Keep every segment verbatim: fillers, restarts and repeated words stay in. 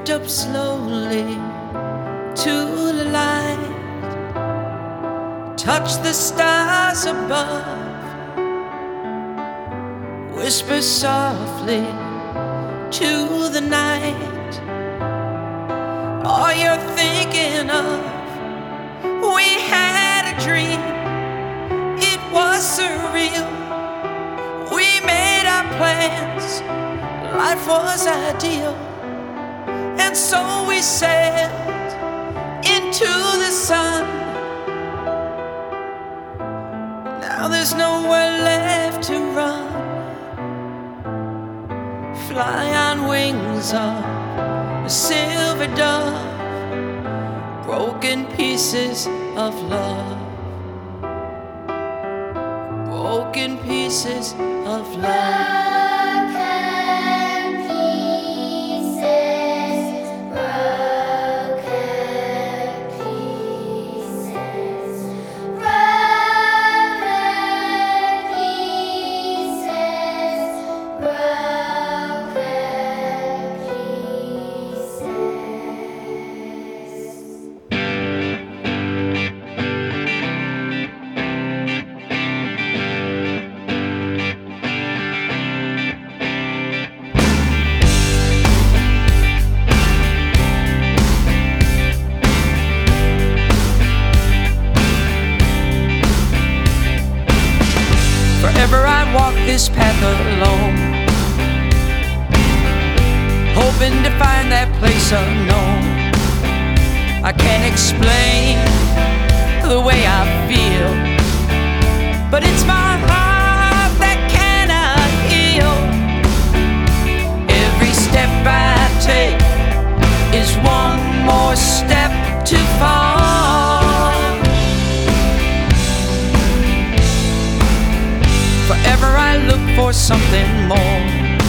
Drift up slowly to the light, touch the stars above, whisper softly to the night. All you're thinking of, we had a dream, it was surreal. We made our plans, life was ideal. And so we sailed into the sun. Now there's nowhere left to run. Fly on wings of a silver dove, broken pieces of love, broken pieces of love. Forever I'd walk this path alone, hoping to find that place unknown. I can't explain the way I feel, but it's my heart that cannot heal. Every step I take is one more step to fall. Forever I look for something more,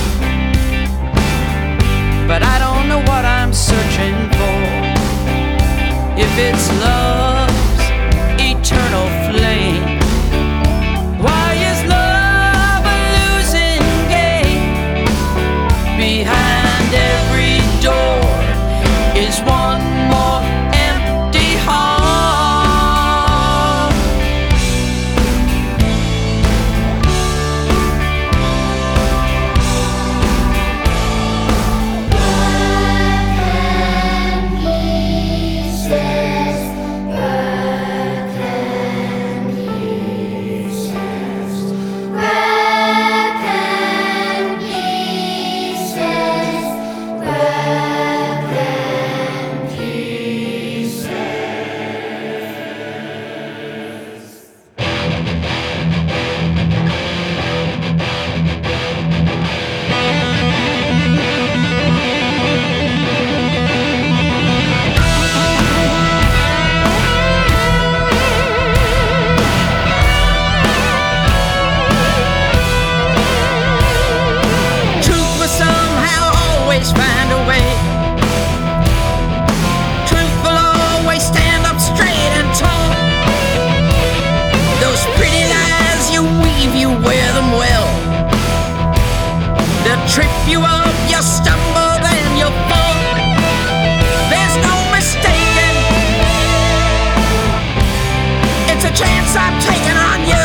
but I don't know what I'm searching for. If it's love's eternal flame, why is love a losing game? Behind every door is one more empty heart. Find a way. Truth will always stand up straight and tall. Those pretty lies you weave, you wear them well. They'll trip you up, you'll stumble, then you'll fall. There's no mistaking, it's a chance I'm taking on you.